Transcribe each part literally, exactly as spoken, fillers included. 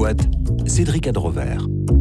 boîte, Cédric Adrover.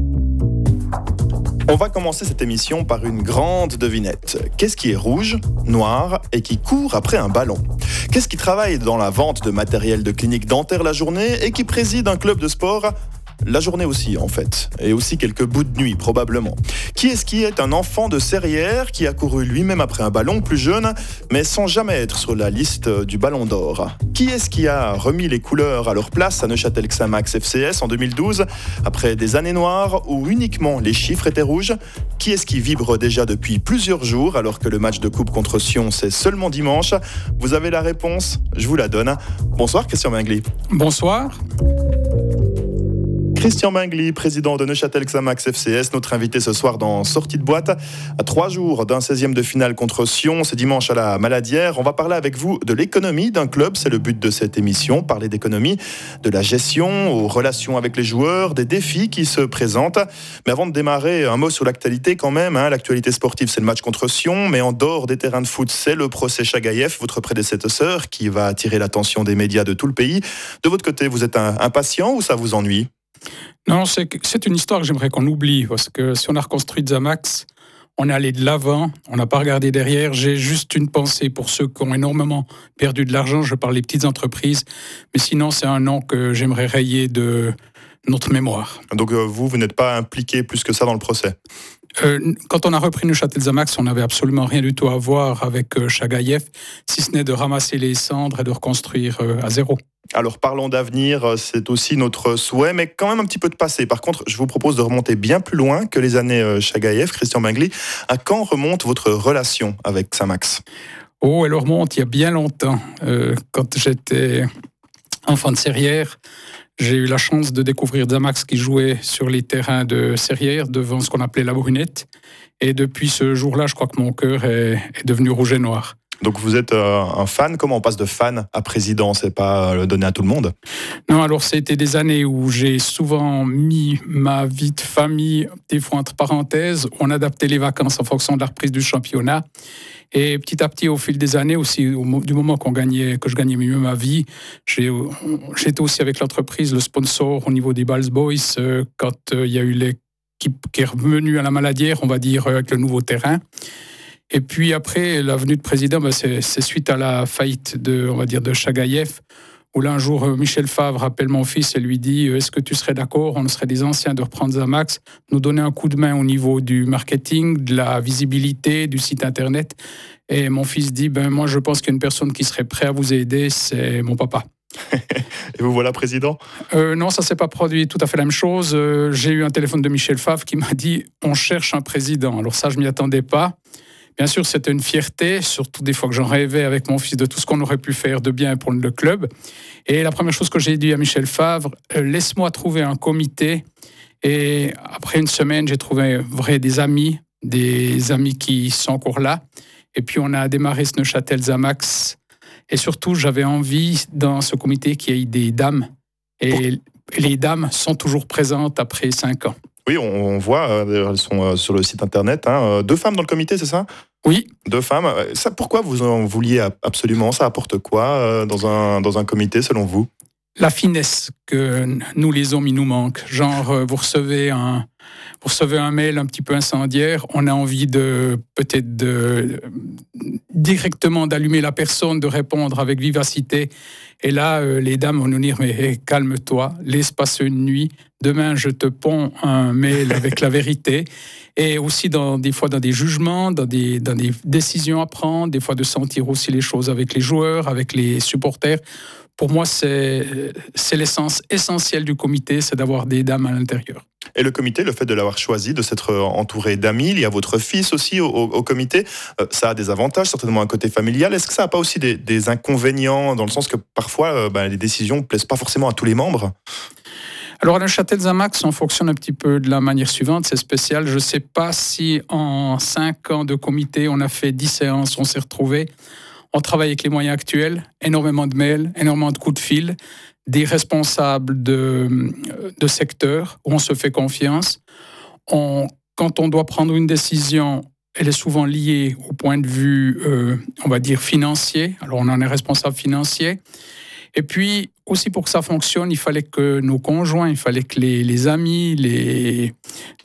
On va commencer cette émission par une grande devinette. Qu'est-ce qui est rouge, noir et qui court après un ballon ? Qu'est-ce qui travaille dans la vente de matériel de clinique dentaire la journée et qui préside un club de sport la journée aussi, en fait, et aussi quelques bouts de nuit, probablement. Qui est-ce qui est un enfant de Serrières qui a couru lui-même après un ballon plus jeune, mais sans jamais être sur la liste du Ballon d'Or ? Qui est-ce qui a remis les couleurs à leur place à Neuchâtel-Xamax F C S en deux mille douze, après des années noires où uniquement les chiffres étaient rouges ? Qui est-ce qui vibre déjà depuis plusieurs jours alors que le match de coupe contre Sion, c'est seulement dimanche ? Vous avez la réponse ? Je vous la donne. Bonsoir, Christian Mingli. Bonsoir. Christian Mingli, président de Neuchâtel-Xamax F C S, notre invité ce soir dans Sortie de boîte. À trois jours d'un seizième de finale contre Sion, c'est dimanche à la Maladière. On va parler avec vous de l'économie d'un club, c'est le but de cette émission. Parler d'économie, de la gestion, aux relations avec les joueurs, des défis qui se présentent. Mais avant de démarrer, un mot sur l'actualité quand même. Hein. L'actualité sportive, c'est le match contre Sion, mais en dehors des terrains de foot, c'est le procès Chagaïev, votre prédécesseur, qui va attirer l'attention des médias de tout le pays. De votre côté, vous êtes impatient ou ça vous ennuie ? Non, c'est, c'est une histoire que j'aimerais qu'on oublie, parce que si on a reconstruit Xamax, on est allé de l'avant, on n'a pas regardé derrière. J'ai juste une pensée pour ceux qui ont énormément perdu de l'argent, je parle des petites entreprises, mais sinon c'est un nom que j'aimerais rayer de notre mémoire. Donc euh, vous, vous n'êtes pas impliqué plus que ça dans le procès ? Euh, quand on a repris Neuchâtel-Xamax, on n'avait absolument rien du tout à voir avec euh, Chagaïev, si ce n'est de ramasser les cendres et de reconstruire euh, à zéro. Alors parlons d'avenir, c'est aussi notre souhait, mais quand même un petit peu de passé. Par contre, je vous propose de remonter bien plus loin que les années Chagaïev. Christian Mingli, à quand remonte votre relation avec Xamax ? Oh, elle remonte il y a bien longtemps. Euh, quand j'étais enfant de Serrières, j'ai eu la chance de découvrir Xamax qui jouait sur les terrains de Serrières devant ce qu'on appelait la Brunette. Et depuis ce jour-là, je crois que mon cœur est, est devenu rouge et noir. Donc vous êtes euh, un fan. Comment on passe de fan à président ? C'est pas le donner à tout le monde ? Non, alors c'était des années où j'ai souvent mis ma vie de famille, des fois entre parenthèses. On adaptait les vacances en fonction de la reprise du championnat. Et petit à petit, au fil des années, aussi, au, du moment qu'on gagnait, que je gagnais mieux ma vie, j'ai, j'étais aussi avec l'entreprise, le sponsor au niveau des Balls Boys, euh, quand euh, il y a eu l'équipe qui est revenue à la Maladière, on va dire, avec le nouveau terrain. Et puis après, la venue de président, ben c'est, c'est suite à la faillite de, on va dire, de Chagaïev, où là, un jour, Michel Favre appelle mon fils et lui dit « Est-ce que tu serais d'accord, on serait des anciens de reprendre Xamax, nous donner un coup de main au niveau du marketing, de la visibilité, du site Internet ?» Et mon fils dit ben, « Moi, je pense qu'il y a une personne qui serait prête à vous aider, c'est mon papa. » Et vous voilà président ? euh, Non, ça ne s'est pas produit tout à fait la même chose. Euh, j'ai eu un téléphone de Michel Favre qui m'a dit « On cherche un président. » Alors ça, je ne m'y attendais pas. Bien sûr, c'était une fierté, surtout des fois que j'en rêvais avec mon fils de tout ce qu'on aurait pu faire de bien pour le club. Et la première chose que j'ai dit à Michel Favre, euh, laisse-moi trouver un comité. Et après une semaine, j'ai trouvé vrai des amis, des amis qui sont encore là. Et puis on a démarré ce Neuchâtel-Xamax. Et surtout, j'avais envie dans ce comité qu'il y ait des dames. Et les dames sont toujours présentes après cinq ans. Oui, on voit, elles sont sur le site internet. Hein. Deux femmes dans le comité, c'est ça ? Oui. Deux femmes. Ça, pourquoi vous en vouliez absolument ? Ça apporte quoi dans un, dans un comité, selon vous ? La finesse que nous, les hommes, il nous manque. Genre, vous recevez un, vous recevez un mail un petit peu incendiaire, on a envie de, peut-être de, directement d'allumer la personne, de répondre avec vivacité. Et là, euh, les dames vont nous dire, mais hey, calme-toi, laisse passer une nuit. Demain, je te ponds un mail avec la vérité. Et aussi, dans, des fois, dans des jugements, dans des, dans des décisions à prendre, des fois de sentir aussi les choses avec les joueurs, avec les supporters. Pour moi, c'est, c'est l'essence essentielle du comité, c'est d'avoir des dames à l'intérieur. Et le comité, le fait de l'avoir choisi, de s'être entouré d'amis, il y a votre fils aussi au, au, au comité, euh, ça a des avantages, certainement un côté familial. Est-ce que ça n'a pas aussi des, des inconvénients, dans le sens que parfois, euh, ben, les décisions ne plaisent pas forcément à tous les membres ? Alors à Neuchâtel-Xamax, on fonctionne un petit peu de la manière suivante, c'est spécial. Je ne sais pas si en cinq ans de comité, on a fait dix séances, on s'est retrouvés. On travaille avec les moyens actuels, énormément de mails, énormément de coups de fil, des responsables de, de secteur où on se fait confiance. On, quand on doit prendre une décision, elle est souvent liée au point de vue, euh, on va dire, financier. Alors on en est responsable financier. Et puis, aussi pour que ça fonctionne, il fallait que nos conjoints, il fallait que les, les amis, les,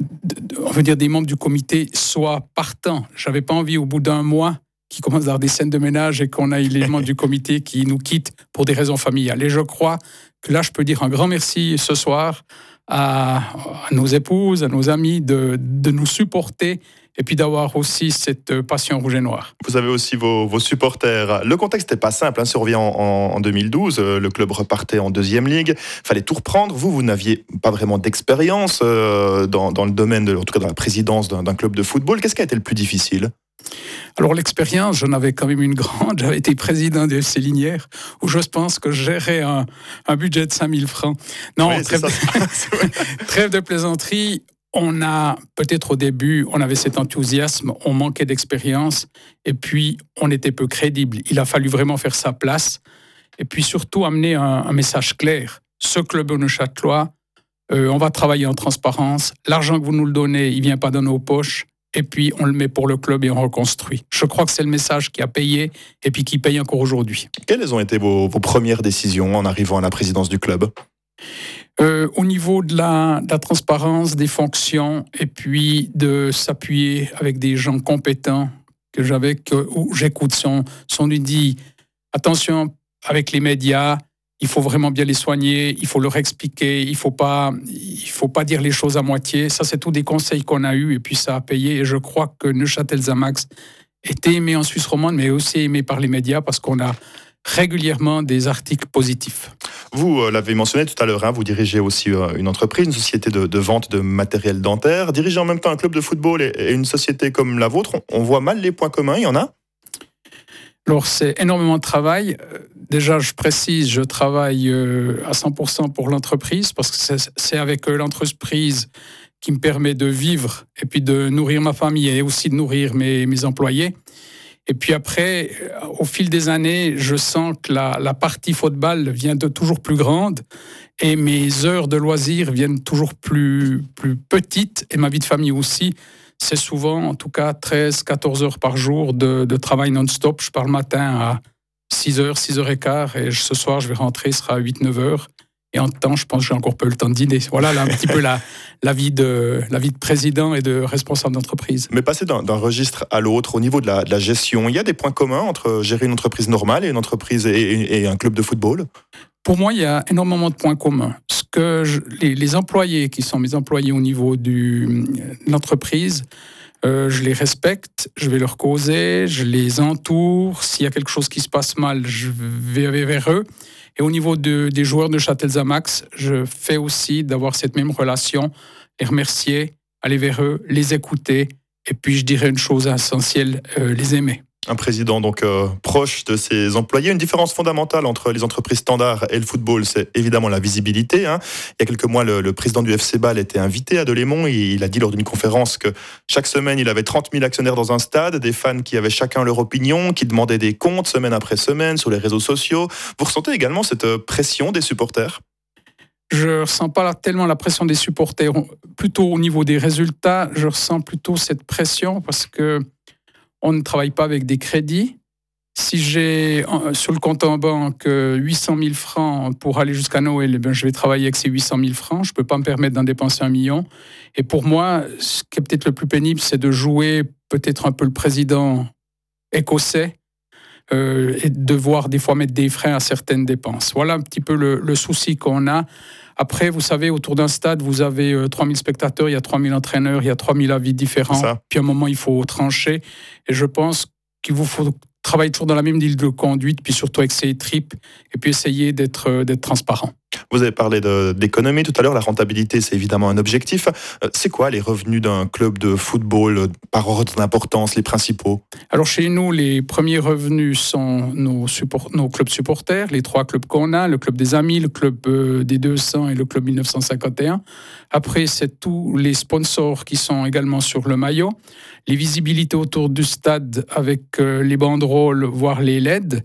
on veut dire des membres du comité soient partants. J'avais pas envie, au bout d'un mois, qu'ils commencent à avoir des scènes de ménage et qu'on ait les membres du comité qui nous quittent pour des raisons familiales. Et je crois que là, je peux dire un grand merci ce soir à, à nos épouses, à nos amis de, de nous supporter et puis d'avoir aussi cette passion rouge et noire. Vous avez aussi vos, vos supporters. Le contexte n'était pas simple, hein. Si on revient en, en, en deux mille douze, le club repartait en deuxième ligue, il fallait tout reprendre. Vous, vous n'aviez pas vraiment d'expérience euh, dans, dans le domaine, de, en tout cas dans la présidence d'un, d'un club de football. Qu'est-ce qui a été le plus difficile ? Alors l'expérience, j'en avais quand même une grande. J'avais été président du F C Linière, où je pense que je gérais un, un budget de cinq mille francs. Non, oui, trêve, de, trêve de plaisanterie. On a, peut-être au début, on avait cet enthousiasme, on manquait d'expérience, et puis on était peu crédible. Il a fallu vraiment faire sa place, et puis surtout amener un, un message clair. Ce club au Neuchâtelois, euh, on va travailler en transparence. L'argent que vous nous le donnez, il ne vient pas dans nos poches. Et puis, on le met pour le club et on reconstruit. Je crois que c'est le message qui a payé et puis qui paye encore aujourd'hui. Quelles ont été vos, vos premières décisions en arrivant à la présidence du club ? euh, Au niveau de la, de la transparence des fonctions et puis de s'appuyer avec des gens compétents que j'avais, que, où j'écoute, si on, si on lui dit attention avec les médias, il faut vraiment bien les soigner, il faut leur expliquer, il ne faut pas, il faut pas dire les choses à moitié. Ça, c'est tous des conseils qu'on a eus et puis ça a payé. Et je crois que Neuchâtel-Xamax était aimé en Suisse romande, mais aussi aimé par les médias parce qu'on a régulièrement des articles positifs. Vous euh, l'avez mentionné tout à l'heure, hein, vous dirigez aussi euh, une entreprise, une société de, de vente de matériel dentaire. Diriger en même temps un club de football et, et une société comme la vôtre, on, on voit mal les points communs, il y en a ? Alors, c'est énormément de travail. Déjà, je précise, je travaille à cent pour cent pour l'entreprise parce que c'est, c'est avec l'entreprise qui me permet de vivre et puis de nourrir ma famille et aussi de nourrir mes, mes employés. Et puis après, au fil des années, je sens que la, la partie football devient de toujours plus grande et mes heures de loisirs viennent toujours plus, plus petites et ma vie de famille aussi. C'est souvent, en tout cas, treize à quatorze heures par jour de, de travail non-stop. Je pars le matin à six heures, six heures quinze et ce soir, je vais rentrer, ce sera à huit neuf heures. Et en temps, je pense que j'ai encore peu le temps de dîner. Voilà là, un petit peu la, la, vie de, la vie de président et de responsable d'entreprise. Mais passer d'un, d'un registre à l'autre, au niveau de la, de la gestion, il y a des points communs entre gérer une entreprise normale et une entreprise et, et, et un club de football ? Pour moi, il y a énormément de points communs. Ce que je, les, les employés qui sont mes employés au niveau du, de l'entreprise, euh, je les respecte, je vais leur causer, je les entoure. S'il y a quelque chose qui se passe mal, je vais vers eux. Et au niveau de, des joueurs de Neuchâtel-Xamax, je fais aussi d'avoir cette même relation, les remercier, aller vers eux, les écouter, et puis je dirais une chose essentielle, euh, les aimer. Un président donc euh, proche de ses employés. Une différence fondamentale entre les entreprises standards et le football, c'est évidemment la visibilité. Hein. Il y a quelques mois, le, le président du F C Bâle était invité à Delémont. Et il a dit lors d'une conférence que chaque semaine, il avait trente mille actionnaires dans un stade, des fans qui avaient chacun leur opinion, qui demandaient des comptes semaine après semaine sur les réseaux sociaux. Vous ressentez également cette pression des supporters ? Je ne ressens pas tellement la pression des supporters. Plutôt au niveau des résultats, je ressens plutôt cette pression parce que on ne travaille pas avec des crédits. Si j'ai sur le compte en banque huit cent mille francs pour aller jusqu'à Noël, eh bien, je vais travailler avec ces huit cent mille francs. Je ne peux pas me permettre d'en dépenser un million. Et pour moi, ce qui est peut-être le plus pénible, c'est de jouer peut-être un peu le président écossais euh, et de devoir des fois mettre des freins à certaines dépenses. Voilà un petit peu le, le souci qu'on a. Après, vous savez, autour d'un stade, vous avez euh, trois mille spectateurs, il y a trois mille entraîneurs, il y a trois mille avis différents. Puis à un moment, il faut trancher. Et je pense qu'il vous faut travailler toujours dans la même ligne de conduite, puis surtout avec ses tripes, et puis essayer d'être, euh, d'être transparent. Vous avez parlé de, d'économie tout à l'heure, la rentabilité c'est évidemment un objectif. C'est quoi les revenus d'un club de football par ordre d'importance, les principaux ? Alors chez nous, les premiers revenus sont nos, support, nos clubs supporters, les trois clubs qu'on a, le club des Amis, le club euh, des deux cents et le club mille neuf cent cinquante et un. Après, c'est tous les sponsors qui sont également sur le maillot, les visibilités autour du stade avec euh, les banderoles, voire les L E D.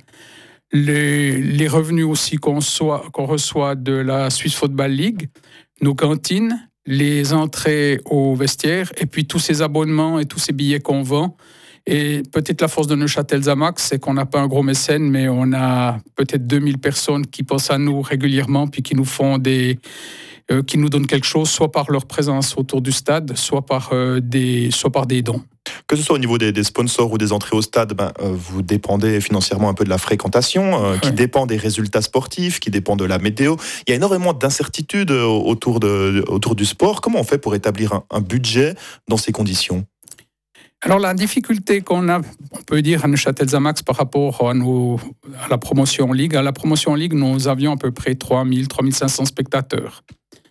Les, les revenus aussi qu'on, soit, qu'on reçoit de la Swiss Football League, nos cantines, les entrées au vestiaire, et puis tous ces abonnements et tous ces billets qu'on vend. Et peut-être la force de Neuchâtel-Xamax, c'est qu'on n'a pas un gros mécène, mais on a peut-être deux mille personnes qui pensent à nous régulièrement, puis qui nous font des... Euh, qui nous donnent quelque chose, soit par leur présence autour du stade, soit par, euh, des, soit par des dons. Que ce soit au niveau des, des sponsors ou des entrées au stade, ben, euh, vous dépendez financièrement un peu de la fréquentation, euh, qui ouais. dépend des résultats sportifs, qui dépend de la météo. Il y a énormément d'incertitudes autour, de, autour du sport. Comment on fait pour établir un, un budget dans ces conditions ? Alors la difficulté qu'on a, on peut dire à Neuchâtel-Xamax par rapport à, nos, à la promotion en Ligue, à la promotion en Ligue, nous avions à peu près trois mille, trois mille cinq cents spectateurs.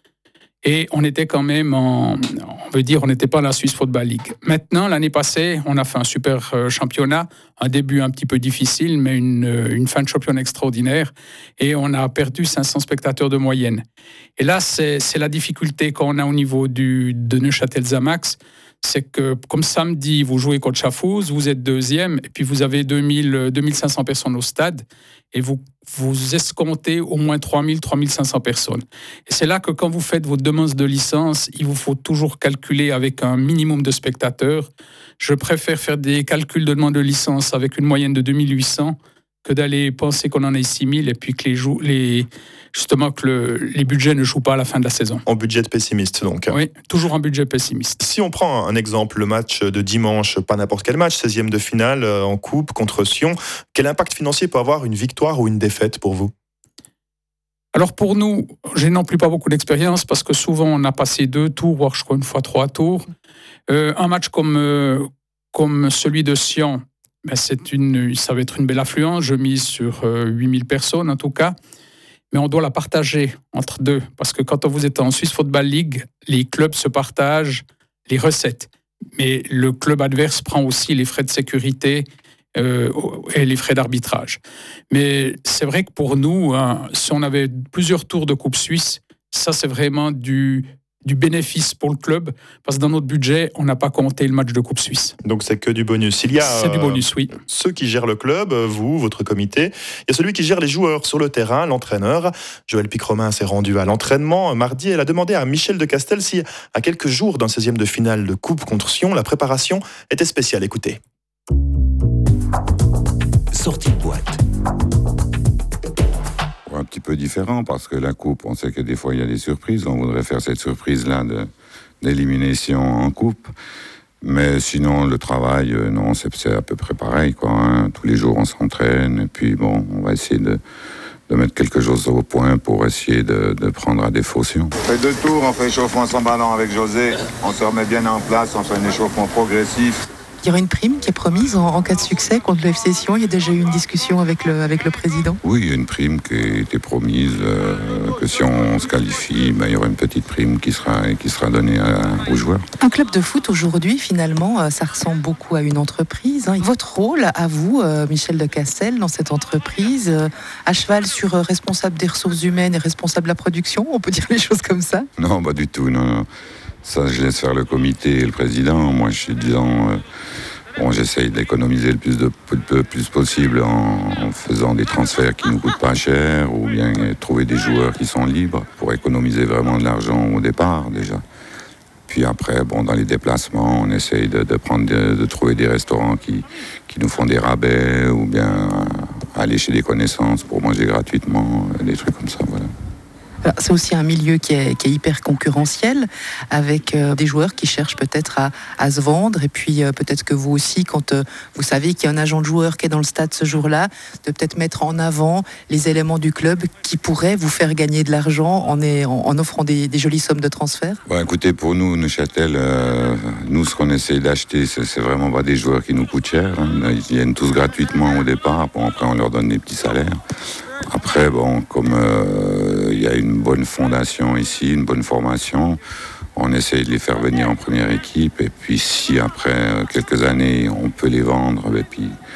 Et on était quand même, en, on veut dire, on n'était pas la Swiss Football League. Maintenant, l'année passée, on a fait un super championnat, un début un petit peu difficile, mais une, une fin de championnat extraordinaire. Et on a perdu cinq cents spectateurs de moyenne. Et là, c'est, c'est la difficulté qu'on a au niveau du, de Neuchâtel-Xamax. C'est que, comme samedi, vous jouez contre Schaffhouse, vous êtes deuxième, et puis vous avez deux mille, deux mille cinq cents personnes au stade, et vous, vous escomptez au moins trois mille, trois mille cinq cents personnes. Et c'est là que quand vous faites votre demande de licence, il vous faut toujours calculer avec un minimum de spectateurs. Je préfère faire des calculs de demande de licence avec une moyenne de deux mille huit cents que d'aller penser qu'on en ait six mille et puis que les, jou- les justement que le, les budgets ne jouent pas à la fin de la saison. En budget pessimiste donc. Oui, toujours un budget pessimiste. Si on prend un exemple, le match de dimanche, pas n'importe quel match, seizième de finale en coupe contre Sion, quel impact financier peut avoir une victoire ou une défaite pour vous ? Alors pour nous, j'ai non plus pas beaucoup d'expérience parce que souvent on a passé deux tours, voire je crois une fois trois tours. Euh, un match comme, euh, comme celui de Sion, ben c'est une, ça va être une belle affluence, je mise sur euh, huit mille personnes en tout cas, mais on doit la partager entre deux, parce que quand vous êtes en Swiss Football League, les clubs se partagent les recettes, mais le club adverse prend aussi les frais de sécurité euh, et les frais d'arbitrage. Mais c'est vrai que pour nous, hein, si on avait plusieurs tours de Coupe Suisse, ça c'est vraiment du... du bénéfice pour le club, parce que dans notre budget, on n'a pas compté le match de Coupe Suisse. Donc c'est que du bonus. Il y a c'est du bonus, oui. Euh, ceux qui gèrent le club, vous, votre comité. Il y a celui qui gère les joueurs sur le terrain, l'entraîneur. Joël Pic-Romain s'est rendu à l'entraînement mardi. Elle a demandé à Michel de Castel si, à quelques jours d'un seizième de finale de Coupe contre Sion, la préparation était spéciale. Écoutez. Sortie de boîte. Un petit peu différent parce que la coupe, on sait que des fois il y a des surprises. On voudrait faire cette surprise-là de, d'élimination en coupe. Mais sinon, le travail, euh, non, c'est, c'est à peu près pareil, quoi, hein. Tous les jours, on s'entraîne. Et puis, bon, on va essayer de, de mettre quelque chose au point pour essayer de, de prendre à défaut Sion. On fait deux tours, on fait échauffement sans ballon avec José. On se remet bien en place, on fait un échauffement progressif. Il y aura une prime qui est promise en, en cas de succès contre le F C Sion. Il y a déjà eu une discussion avec le, avec le président. Oui, il y a une prime qui a été promise, euh, que si on se qualifie, ben, il y aura une petite prime qui sera, qui sera donnée à, aux joueurs. Un club de foot aujourd'hui, finalement, ça ressemble beaucoup à une entreprise, hein. Votre rôle, à vous, euh, Michel de Castel, dans cette entreprise, euh, à cheval sur euh, responsable des ressources humaines et responsable de la production, on peut dire les choses comme ça ? Non, pas du tout, non, non. Ça, je laisse faire le comité et le président. Moi, je suis disant, euh, bon, j'essaye d'économiser le plus, de, le plus possible en, en faisant des transferts qui ne nous coûtent pas cher, ou bien trouver des joueurs qui sont libres pour économiser vraiment de l'argent au départ, déjà. Puis après, bon, dans les déplacements, on essaye de, de, prendre de, de trouver des restaurants qui, qui nous font des rabais, ou bien aller chez des connaissances pour manger gratuitement, des trucs comme ça, voilà. Alors, c'est aussi un milieu qui est, qui est hyper concurrentiel, avec euh, des joueurs qui cherchent peut-être à, à se vendre, et puis euh, peut-être que vous aussi, quand euh, vous savez qu'il y a un agent de joueur qui est dans le stade ce jour-là, de peut-être mettre en avant les éléments du club qui pourraient vous faire gagner de l'argent en, est, en, en offrant des, des jolies sommes de transfert. Bon, écoutez, pour nous, Neuchâtel, euh, nous, ce qu'on essaie d'acheter, c'est, c'est vraiment pas des joueurs qui nous coûtent cher, hein. Ils viennent tous gratuitement au départ, bon, après on leur donne des petits salaires. Après, bon, comme euh, il y a une bonne fondation ici, une bonne formation, on essaye de les faire venir en première équipe. Et puis, si après quelques années, on peut les vendre, et puis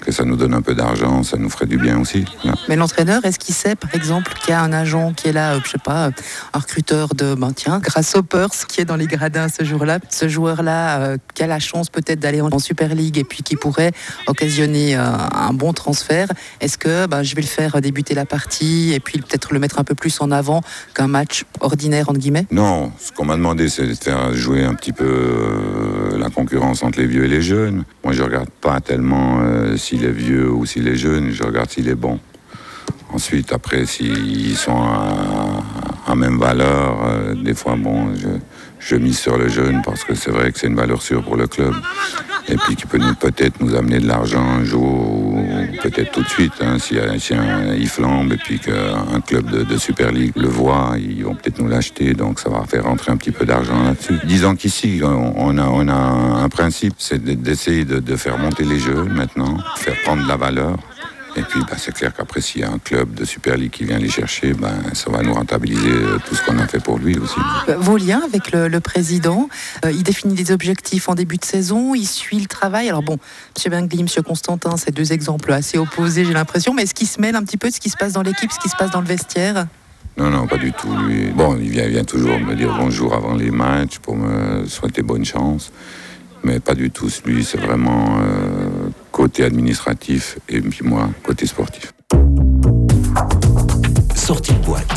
que ça nous donne un peu d'argent, ça nous ferait du bien aussi. Là. Mais l'entraîneur, est-ce qu'il sait, par exemple, qu'il y a un agent qui est là, euh, je sais pas, un recruteur de, ben tiens, Grasshoppers, qui est dans les gradins ce jour-là, ce joueur-là euh, qui a la chance peut-être d'aller en Super League et puis qui pourrait occasionner euh, un bon transfert, est-ce que ben, je vais le faire débuter la partie et puis peut-être le mettre un peu plus en avant qu'un match ordinaire, entre guillemets? Non, ce qu'on m'a demandé, c'est de faire jouer un petit peu euh, la concurrence entre les vieux et les jeunes. Moi, je regarde pas tellement euh, s'il est vieux ou s'il est jeune, je regarde s'il est bon. Ensuite, après, s'ils sont à, à même valeur, euh, des fois, bon, je, je mise sur le jeune parce que c'est vrai que c'est une valeur sûre pour le club. Et puis qui peut nous, peut-être nous amener de l'argent un jour, ou peut-être tout de suite, hein, si, si un, il flambe et puis qu'un club de, de Super League le voit, ils vont peut-être nous l'acheter, donc ça va faire rentrer un petit peu d'argent là-dessus. Disons qu'ici, on, on, a, on a un principe, c'est d'essayer de, de faire monter les jeunes maintenant, faire prendre de la valeur. Et puis, bah, c'est clair qu'après, s'il y a un club de Super League qui vient les chercher, bah, ça va nous rentabiliser tout ce qu'on a fait pour lui aussi. Vos liens avec le, le président, euh, il définit des objectifs en début de saison, il suit le travail. Alors bon, M. Bengli, M. Constantin, c'est deux exemples assez opposés, j'ai l'impression, mais est-ce qu'il se mêle un petit peu de ce qui se passe dans l'équipe, ce qui se passe dans le vestiaire? Non, non, pas du tout. Lui, bon, il vient, il vient toujours me dire bonjour avant les matchs pour me souhaiter bonne chance, mais pas du tout. Lui, c'est vraiment... Euh, côté administratif et puis moi, côté sportif. Sortie de boîte.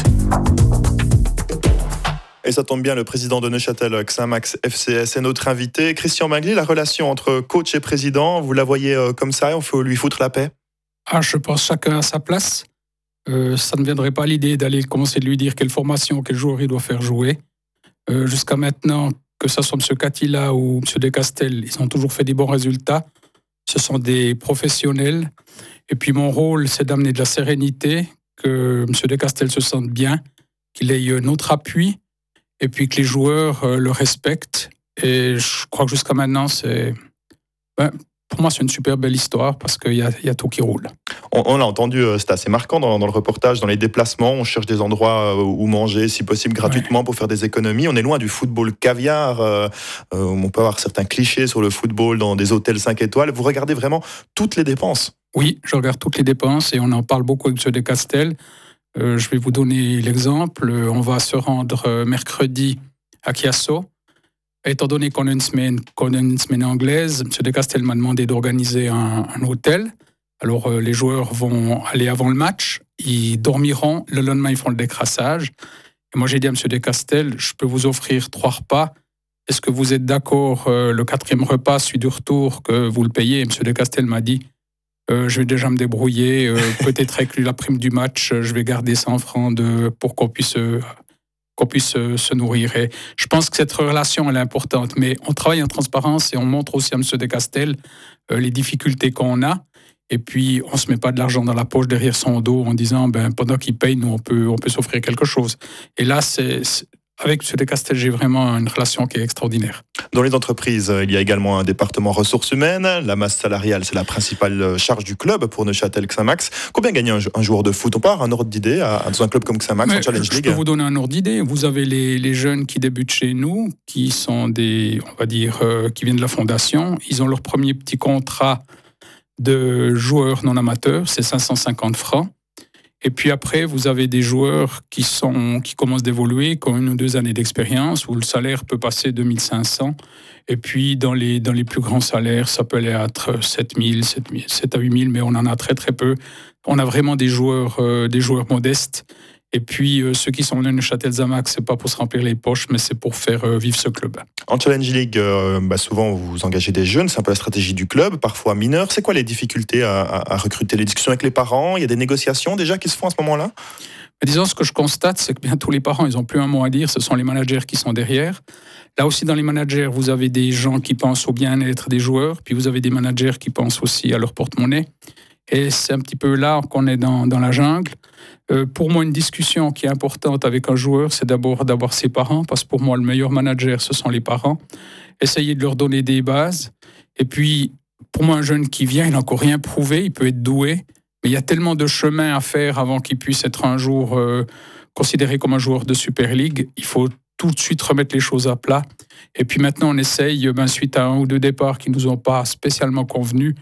Et ça tombe bien, le président de Neuchâtel Xamax F C S est notre invité. Christian Bengli, la relation entre coach et président, vous la voyez comme ça, on faut lui foutre la paix? Ah, je pense chacun à sa place. Euh, ça ne viendrait pas l'idée d'aller commencer de lui dire quelle formation, quel joueur il doit faire jouer. Euh, jusqu'à maintenant, que ce soit M. Catila ou M. Descastel, ils ont toujours fait des bons résultats. Ce sont des professionnels. Et puis mon rôle, c'est d'amener de la sérénité, que M. Descastel se sente bien, qu'il ait notre appui, et puis que les joueurs euh, le respectent. Et je crois que jusqu'à maintenant, c'est... Ben, pour moi, c'est une super belle histoire parce qu'il y a, y a tout qui roule. On, on l'a entendu, c'est assez marquant dans, dans le reportage, dans les déplacements, on cherche des endroits où manger, si possible gratuitement, ouais, pour faire des économies. On est loin du football caviar, euh, on peut avoir certains clichés sur le football dans des hôtels cinq étoiles. Vous regardez vraiment toutes les dépenses? Oui, je regarde toutes les dépenses et on en parle beaucoup avec M. Descastel. Euh, je vais vous donner l'exemple. On va se rendre mercredi à Chiasso. Étant donné qu'on a une semaine, qu'on a une semaine anglaise, M. Descastel m'a demandé d'organiser un, un hôtel. Alors, euh, les joueurs vont aller avant le match, ils dormiront, le lendemain, ils font le décrassage. Et moi, j'ai dit à M. Descastel, je peux vous offrir trois repas. Est-ce que vous êtes d'accord, euh, le quatrième repas, celui du retour, que vous le payez? Et M. Descastel m'a dit, euh, je vais déjà me débrouiller, euh, peut-être avec la prime du match, je vais garder cent francs de, pour qu'on puisse... Euh, qu'on puisse se nourrir. Et je pense que cette relation, elle est importante. Mais on travaille en transparence et on montre aussi à M. Descastel euh, les difficultés qu'on a. Et puis, on ne se met pas de l'argent dans la poche derrière son dos en disant, ben, pendant qu'il paye, nous, on peut, on peut s'offrir quelque chose. Et là, c'est, c'est, avec M. Descastel, j'ai vraiment une relation qui est extraordinaire. Dans les entreprises, il y a également un département ressources humaines. La masse salariale, c'est la principale charge du club pour Neuchâtel Xamax. Combien gagne un, un joueur de foot? On part un ordre d'idée à, dans un club comme Xamax en Challenge League? Je peux vous donner un ordre d'idée. Vous avez les, les jeunes qui débutent chez nous, qui sont des, on va dire, euh, qui viennent de la fondation. Ils ont leur premier petit contrat de joueurs non amateurs, c'est cinq cent cinquante francs. Et puis après, vous avez des joueurs qui, sont, qui commencent d'évoluer, qui ont une ou deux années d'expérience, où le salaire peut passer deux mille cinq cents. Et puis, dans les, dans les plus grands salaires, ça peut aller être sept mille, sept à huit mille, mais on en a très très peu. On a vraiment des joueurs, euh, des joueurs modestes. Et puis, euh, ceux qui sont venus à Neuchâtel Xamax, c'est pas pour se remplir les poches, mais c'est pour faire euh, vivre ce club. En Challenge League, euh, bah souvent, vous engagez des jeunes, c'est un peu la stratégie du club, parfois mineurs. C'est quoi les difficultés à, à, à recruter? Les discussions avec les parents? Il y a des négociations déjà qui se font à ce moment-là? Mais disons, ce que je constate, c'est que bientôt les parents, ils n'ont plus un mot à dire, ce sont les managers qui sont derrière. Là aussi, dans les managers, vous avez des gens qui pensent au bien-être des joueurs, puis vous avez des managers qui pensent aussi à leur porte-monnaie. Et c'est un petit peu là qu'on est dans, dans la jungle. Euh, pour moi, une discussion qui est importante avec un joueur, c'est d'abord d'avoir ses parents, parce que pour moi, le meilleur manager, ce sont les parents. Essayer de leur donner des bases. Et puis, pour moi, un jeune qui vient, il n'a encore rien prouvé, il peut être doué, mais il y a tellement de chemin à faire avant qu'il puisse être un jour euh, considéré comme un joueur de Super League. Il faut tout de suite remettre les choses à plat. Et puis maintenant, on essaye, ben, suite à un ou deux départs qui ne nous ont pas spécialement convenu,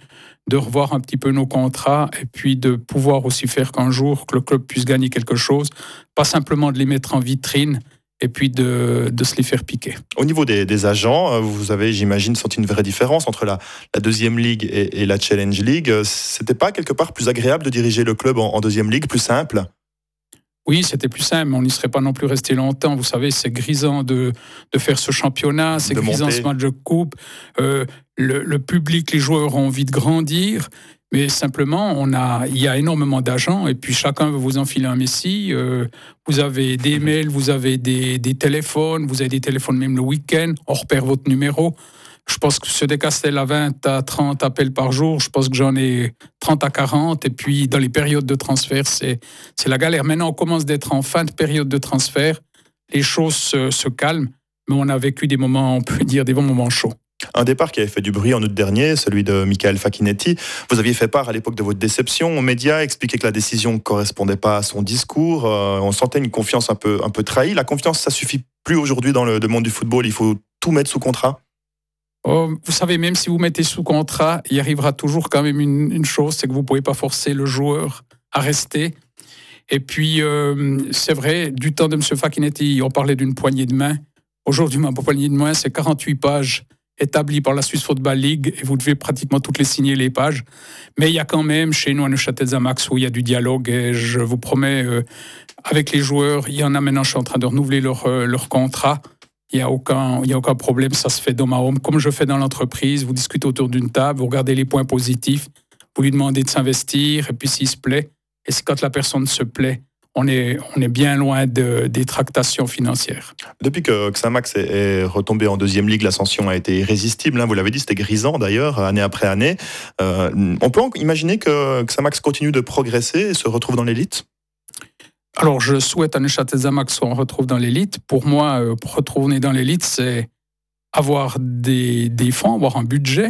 de revoir un petit peu nos contrats et puis de pouvoir aussi faire qu'un jour que le club puisse gagner quelque chose, pas simplement de les mettre en vitrine et puis de, de se les faire piquer. Au niveau des, des agents, vous avez, j'imagine, senti une vraie différence entre la, la deuxième ligue et, et la Challenge League. C'était pas quelque part plus agréable de diriger le club en, en deuxième ligue, plus simple ? Oui, c'était plus simple, mais on n'y serait pas non plus resté longtemps. Vous savez, c'est grisant de, de faire ce championnat, c'est de grisant monter. ce match de coupe. Euh, le, le public, les joueurs ont envie de grandir, mais simplement, on a, il y a énormément d'agents, et puis chacun veut vous enfiler un Messi. Euh, vous avez des mails, vous avez des, des téléphones, vous avez des téléphones même le week-end, on repère votre numéro. Je pense que ceux des Castel à vingt à trente appels par jour, je pense que j'en ai trente à quarante. Et puis, dans les périodes de transfert, c'est, c'est la galère. Maintenant, on commence d'être en fin de période de transfert. Les choses se, se calment, mais on a vécu des moments, on peut dire, des bons moments chauds. Un départ qui avait fait du bruit en août dernier, celui de Michael Facchinetti. Vous aviez fait part à l'époque de votre déception aux médias, expliqué que la décision ne correspondait pas à son discours. Euh, on sentait une confiance un peu, un peu trahie. La confiance, ça suffit plus aujourd'hui dans le, le monde du football. Il faut tout mettre sous contrat. Oh, vous savez, même si vous mettez sous contrat, il arrivera toujours quand même une, une chose, c'est que vous ne pouvez pas forcer le joueur à rester. Et puis, euh, c'est vrai, du temps de M. Facchinetti, on parlait d'une poignée de main. Aujourd'hui, ma poignée de main, c'est quarante-huit pages établies par la Swiss Football League, et vous devez pratiquement toutes les signer, les pages. Mais il y a quand même, chez nous, à Neuchâtel-Xamax, où il y a du dialogue, et je vous promets, euh, avec les joueurs, il y en a maintenant, je suis en train de renouveler leur, euh, leur contrat. Il n'y a aucun, il y a aucun problème, ça se fait d'homme à homme. Comme je fais dans l'entreprise, vous discutez autour d'une table, vous regardez les points positifs, vous lui demandez de s'investir, et puis s'il se plaît, et c'est quand la personne se plaît, on est, on est bien loin de, des tractations financières. Depuis que Xamax est, est retombé en deuxième ligue, l'ascension a été irrésistible. Hein, vous l'avez dit, c'était grisant d'ailleurs, année après année. Euh, on peut imaginer que Xamax continue de progresser et se retrouve dans l'élite ? Alors, je souhaite à Neuchâtel-Xamax qu'on retrouve dans l'élite. Pour moi, euh, pour retrouver dans l'élite, c'est avoir des, des fonds, avoir un budget.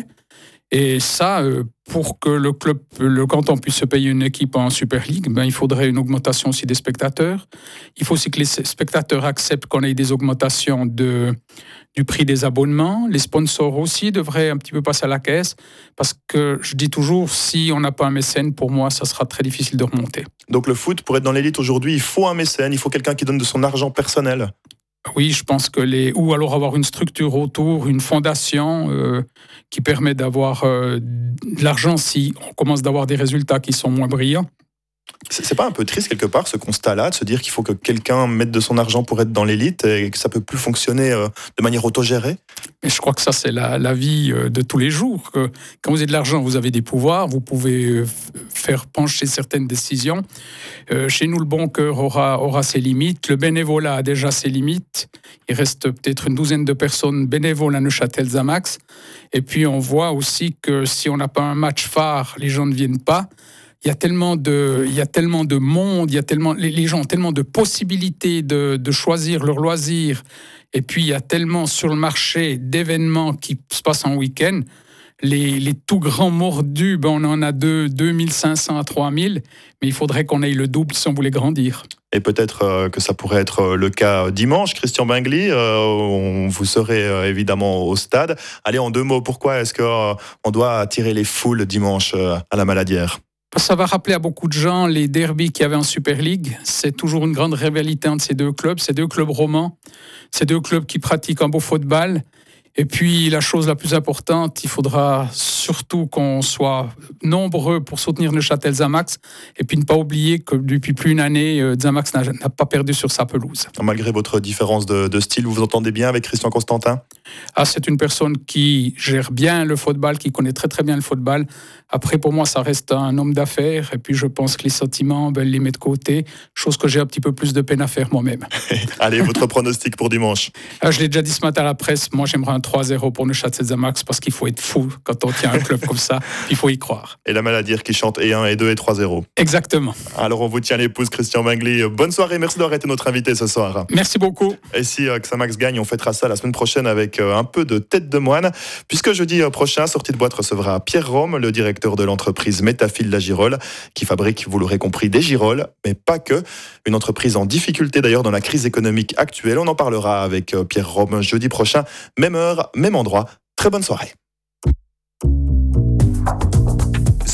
Et ça, euh, pour que le club, le canton puisse se payer une équipe en Super League, ben, il faudrait une augmentation aussi des spectateurs. Il faut aussi que les spectateurs acceptent qu'on ait des augmentations de, du prix des abonnements. Les sponsors aussi devraient un petit peu passer à la caisse. Parce que je dis toujours, si on n'a pas un mécène, pour moi, ça sera très difficile de remonter. Donc le foot, pour être dans l'élite aujourd'hui, il faut un mécène, il faut quelqu'un qui donne de son argent personnel. Oui, je pense que les... Ou alors avoir une structure autour, une fondation euh, qui permet d'avoir euh, de l'argent si on commence d'avoir des résultats qui sont moins brillants. C'est, c'est pas un peu triste quelque part ce constat-là, de se dire qu'il faut que quelqu'un mette de son argent pour être dans l'élite et que ça peut plus fonctionner euh, de manière autogérée ? Mais je crois que ça, c'est la, la vie de tous les jours. Que quand vous avez de l'argent, vous avez des pouvoirs, vous pouvez faire pencher certaines décisions. Euh, chez nous, le bon cœur aura, aura ses limites. Le bénévolat a déjà ses limites. Il reste peut-être une douzaine de personnes bénévoles à Neuchâtel-Xamax. Et puis, on voit aussi que si on n'a pas un match phare, les gens ne viennent pas. Il y a tellement de, il y a tellement de monde, il y a tellement, les, les gens ont tellement de possibilités de, de choisir leurs loisirs. Et puis, il y a tellement sur le marché d'événements qui se passent en week-end. Les, les tout grands mordus, ben on en a de deux mille cinq cents à trois mille, mais il faudrait qu'on ait le double si on voulait grandir. Et peut-être euh, que ça pourrait être le cas dimanche. Christian Bingli, euh, on, vous serez euh, évidemment au stade. Allez, en deux mots, pourquoi est-ce qu'on euh, doit attirer les foules dimanche euh, à la Maladière ? Ça va rappeler à beaucoup de gens les derbys qu'il y avait en Super League. C'est toujours une grande rivalité entre ces deux clubs. Ces deux clubs romans, ces deux clubs qui pratiquent un beau football. Et puis, la chose la plus importante, il faudra surtout qu'on soit nombreux pour soutenir Neuchâtel-Xamax. Et puis, ne pas oublier que depuis plus d'une année, Xamax n'a, n'a pas perdu sur sa pelouse. Malgré votre différence de, de style, vous vous entendez bien avec Christian Constantin ? Ah, c'est une personne qui gère bien le football, qui connaît très très bien le football. Après, pour moi, ça reste un homme d'affaires. Et puis, je pense que les sentiments, ben, les met de côté. Chose que j'ai un petit peu plus de peine à faire moi-même. Allez, votre pronostic pour dimanche ? ah, Je l'ai déjà dit ce matin à la presse. Moi, j'aimerais un trois zéro pour Neuchâtel-Xamax parce qu'il faut être fou quand on tient un club comme ça. Il faut y croire. Et la Maladière qui chante et un, et deux, et trois zéro. Exactement. Alors, on vous tient les pouces, Christian Bingli. Bonne soirée. Merci d'avoir été notre invité ce soir. Merci beaucoup. Et si euh, Xamax gagne, on fêtera ça la semaine prochaine avec euh, un peu de tête de moine. Puisque jeudi prochain, Sortie de boîte recevra Pierre Rome, le directeur de l'entreprise Métafil La Girole, qui fabrique, vous l'aurez compris, des girolles, mais pas que. Une entreprise en difficulté d'ailleurs dans la crise économique actuelle. On en parlera avec Pierre Rome jeudi prochain, même heure, même endroit. Très bonne soirée.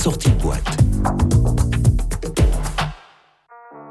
sortie de boîte.